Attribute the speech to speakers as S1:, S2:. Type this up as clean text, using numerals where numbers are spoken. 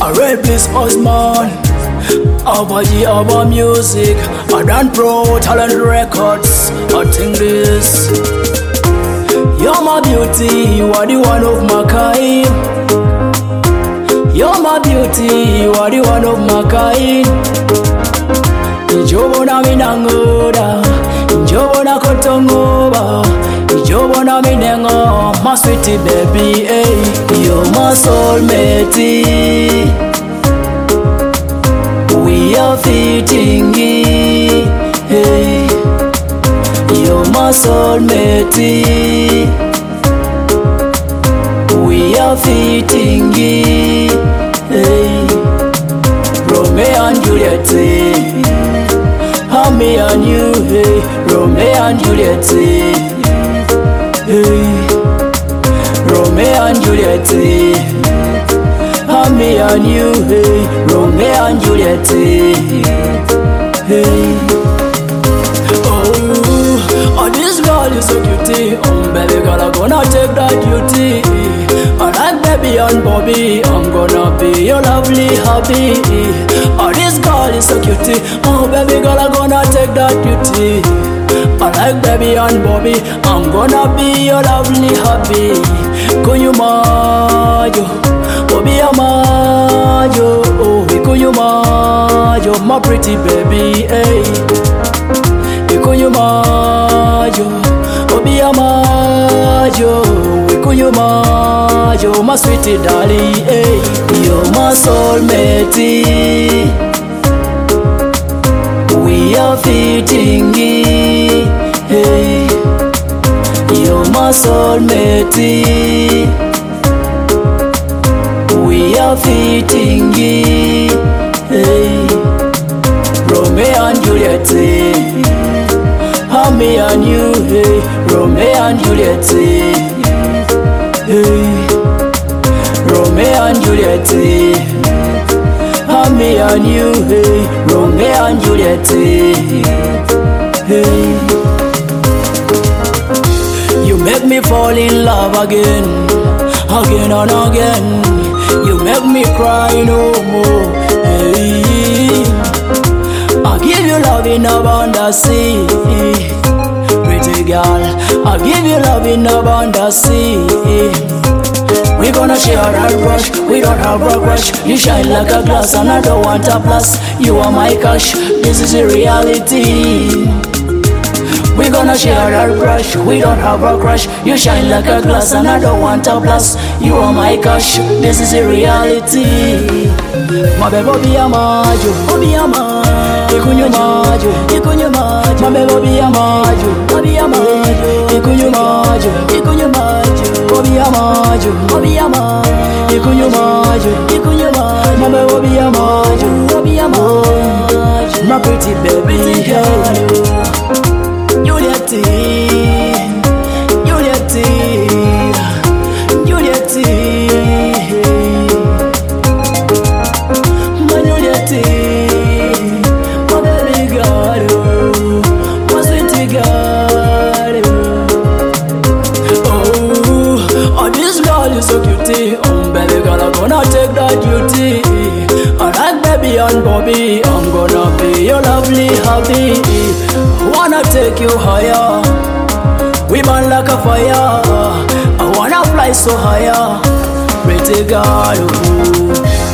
S1: I read this Osman. About the Abba music. I done pro talent records. I think this. You're my beauty, you are the one of my kind. You're my beauty, you are the one of my kind. Njobona minangoda, njobona kotongoba, njobona minengo, my sweetie baby, hey. You're my soulmate. We are fitting, hey. You're my soulmate. We are fitting, hey. Romeo and Juliet, I'm me and you, hey. Romeo and Juliet, hey. Romeo and Juliet, I'm me and you, hey. Romeo and Juliet, hey. Oh, this girl is so cute. Baby girl, I'm gonna take that duty. I like baby and Bobby, I'm gonna be your lovely hubby. Oh, this girl is so cute. Oh, baby girl, I'm gonna take that duty. I like baby and Bobby, I'm gonna be your lovely hubby. Kunyumajo, Bobby amajo, oh, kunyumajo, my pretty baby, hey. Kunyumajo, Bobby amajo, kunyumajo, my sweetie darling, hey. You're my soulmate. We are fitting, hey. You're my soulmate. We are fitting, hey. Romeo and Juliet, I'm me and you, hey. Romeo and Juliet, hey. Romeo and Juliet, I'm me and you, hey. Romeo and Juliet, hey. You make me fall in love again, again and again. You make me cry no more, hey. I give you love in abundance, pretty girl. I give you love in abundance. We gonna share that rush, we don't have a rush. You shine like a glass and I don't want a plus. You are my cash, this is a reality. We gonna share that brush, we don't have a crush. You shine like a glass and I don't want a plus. You are my cash, this is a reality. My baby be a majo, be a majo. Ikunyumajo, ikunyumajo. My baby be a majo, be a majo. Ikunyumajo, ikunyumajo. Be a majo, be a majo. Ikunyumajo, ikunyumajo. My baby be a majo, be a majo. My pretty baby girl. Juliet, Juliet, Juliet, my Juliet, my baby girl, my sweet girl. Oh, this girl is so cute. Baby girl, I'm gonna take that duty. I like baby and Bobby, I'm gonna be your lovely hubby. Wanna take you higher, we burn like a fire. I wanna fly so higher, pretty girl. Ooh.